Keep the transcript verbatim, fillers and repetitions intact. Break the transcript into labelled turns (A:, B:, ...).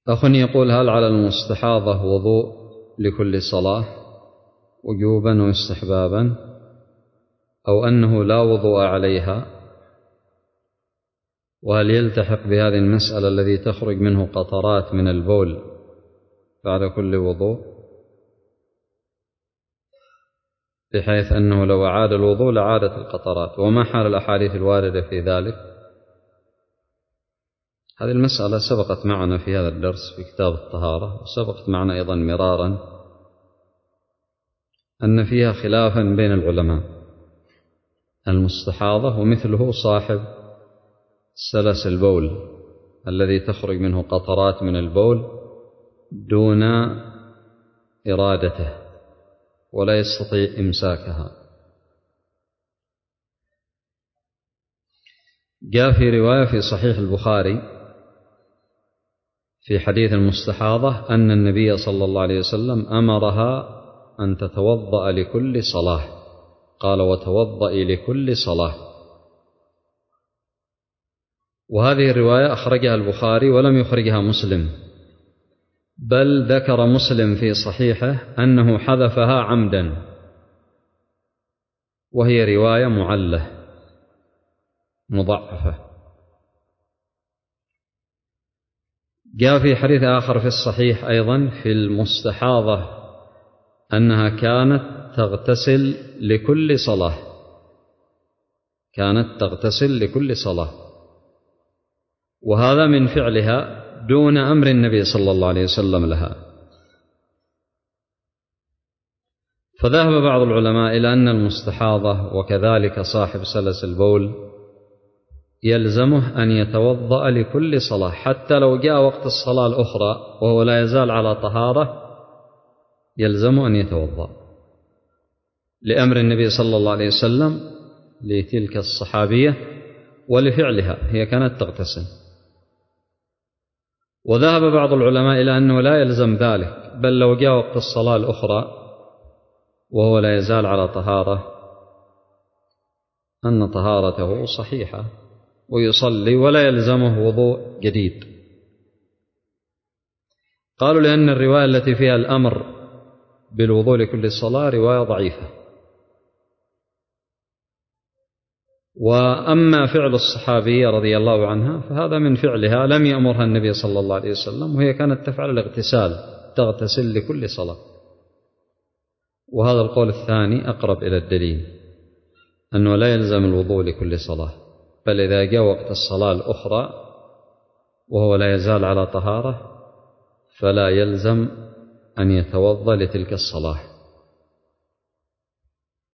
A: أخ يقول: هل على المستحاضة وضوء لكل صلاة وجوبا واستحبابا، أو أنه لا وضوء عليها؟ وهل يلتحق بهذه المسألة الذي تخرج منه قطرات من البول بعد كل وضوء، بحيث أنه لو أعاد الوضوء لعادت القطرات؟ وما حال الأحاديث الواردة في ذلك؟ هذه المسألة سبقت معنا في هذا الدرس في كتاب الطهارة، وسبقت معنا أيضا مرارا أن فيها خلافا بين العلماء. المستحاضة ومثله صاحب سلس البول الذي تخرج منه قطرات من البول دون إرادته ولا يستطيع إمساكها. جاء في رواية في صحيح البخاري في حديث المستحاضة أن النبي صلى الله عليه وسلم أمرها أن تتوضأ لكل صلاة، قال: وتوضئي لكل صلاة. وهذه الرواية أخرجها البخاري ولم يخرجها مسلم، بل ذكر مسلم في صحيحه أنه حذفها عمدا، وهي رواية معلة مضعفة. جاء في حديث آخر في الصحيح أيضا في المستحاضة أنها كانت تغتسل لكل صلاة، كانت تغتسل لكل صلاة، وهذا من فعلها دون أمر النبي صلى الله عليه وسلم لها. فذهب بعض العلماء إلى أن المستحاضة وكذلك صاحب سلس البول يلزمه أن يتوضأ لكل صلاة، حتى لو جاء وقت الصلاة الأخرى وهو لا يزال على طهارة يلزمه أن يتوضأ، لأمر النبي صلى الله عليه وسلم لتلك الصحابية ولفعلها، هي كانت تغتسل. وذهب بعض العلماء إلى أنه لا يلزم ذلك، بل لو جاء وقت الصلاة الأخرى وهو لا يزال على طهارة أن طهارته صحيحة ويصلي ولا يلزمه وضوء جديد. قالوا لأن الرواية التي فيها الأمر بالوضوء لكل صلاة رواية ضعيفة. وأما فعل الصحابية رضي الله عنها فهذا من فعلها، لم يأمرها النبي صلى الله عليه وسلم، وهي كانت تفعل الاغتسال، تغتسل لكل صلاة. وهذا القول الثاني أقرب إلى الدليل، أنه لا يلزم الوضوء لكل صلاة، بل إذا جاء وقت الصلاة الأخرى وهو لا يزال على طهارة فلا يلزم أن يتوضأ لتلك الصلاة.